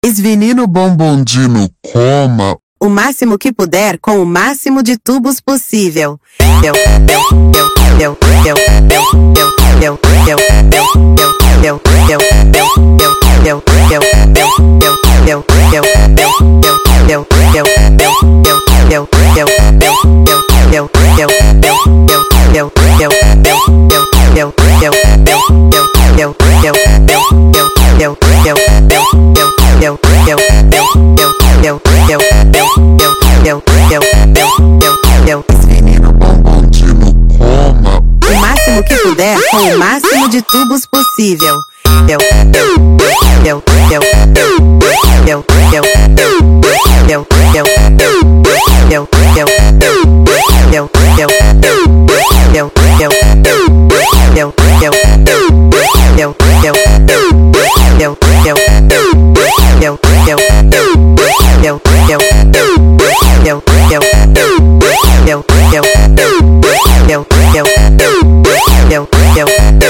Esvenino bombondino, coma o máximo que puder com o máximo de tubos possível. Esvenino bombondino, coma O máximo que puder com o máximo de tubos possível. eu